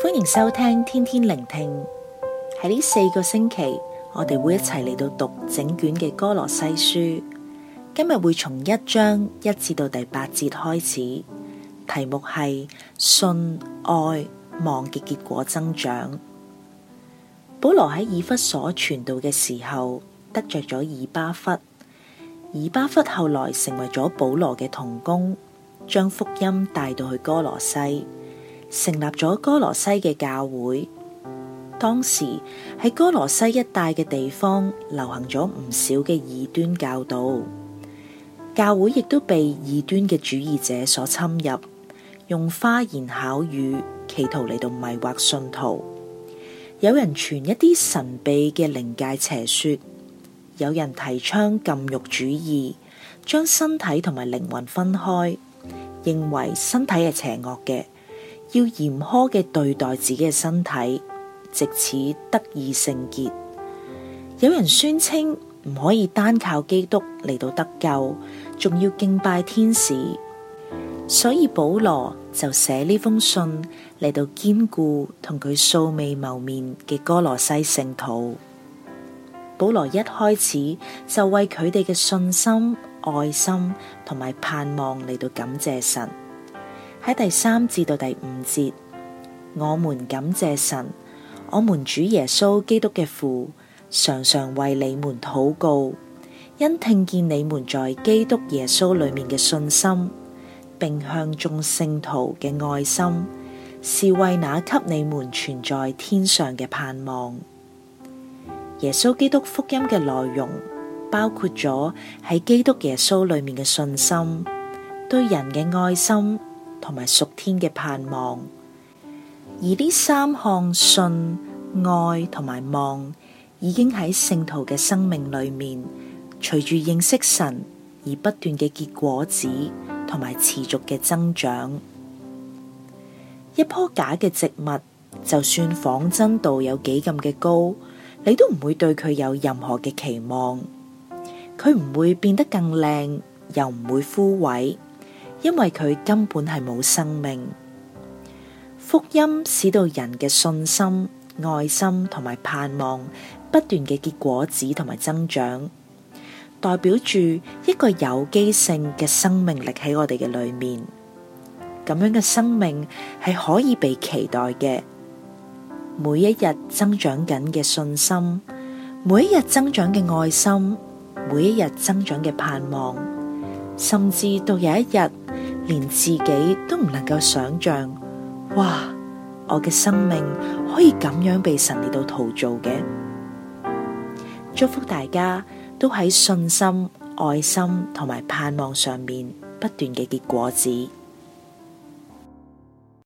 歡迎收聽天天聆聽。喺呢4個星期，我哋會一齊嚟到讀整卷嘅歌羅西書。今日會從1章1至到第8節開始，題目係信、愛、望嘅結果增長。保羅喺以弗所傳道嘅時候，得着咗以巴弗。以巴弗後來成為咗保羅嘅同工，將福音帶到去歌羅西，成立咗歌羅西嘅教會。當時喺歌羅西一帶嘅地方流行咗唔少嘅異端教導，教會亦都被異端嘅主義者所侵入，用花言巧語企圖嚟到迷惑信徒。有人傳一啲神秘嘅靈界邪說，有人提倡禁慾主義，將身體同埋靈魂分開，認為身體係邪惡嘅，要嚴苛嘅對待自己嘅身體，藉此得以聖潔。有人宣稱唔可以單靠基督嚟到得救，仲要敬拜天使。所以保羅就寫呢封信嚟到堅固同佢素未謀面嘅歌羅西聖徒。保羅一開始就為佢哋嘅信心、愛心同埋盼望嚟到感謝神。喺第3至到第5節，我們感謝神，我們主耶穌基督嘅父，常常為你們禱告，因聽見你們在基督耶穌裡面嘅信心，並向眾聖徒嘅愛心，是為那給你們存在天上嘅盼望。耶穌基督福音嘅內容包括咗喺基督耶穌裡面嘅信心、對人嘅愛心同埋屬天嘅盼望。而呢3項信、愛同埋望已經喺聖徒嘅生命裡面，隨住認識神而不斷嘅結果子同埋持續嘅增長。一棵假嘅植物，就算仿真度有幾咁嘅高，你都唔會對佢有任何嘅期望。佢唔會變得更靚，又唔會枯萎，因為佢根本係冇生命。福音使到人嘅信心、愛心同埋盼望不斷嘅結果子同埋增長，代表住一個有機性嘅生命力喺我哋嘅裏面。咁樣嘅生命係可以被期待嘅，每一日增長緊嘅信心，每一日增長嘅愛心，每一日增長嘅盼望，甚至到有一日連自己都唔能夠想象，哇！我嘅生命可以咁樣被神嚟到陶造嘅。祝福大家都喺信心、愛心同埋盼望上面不斷嘅結果子。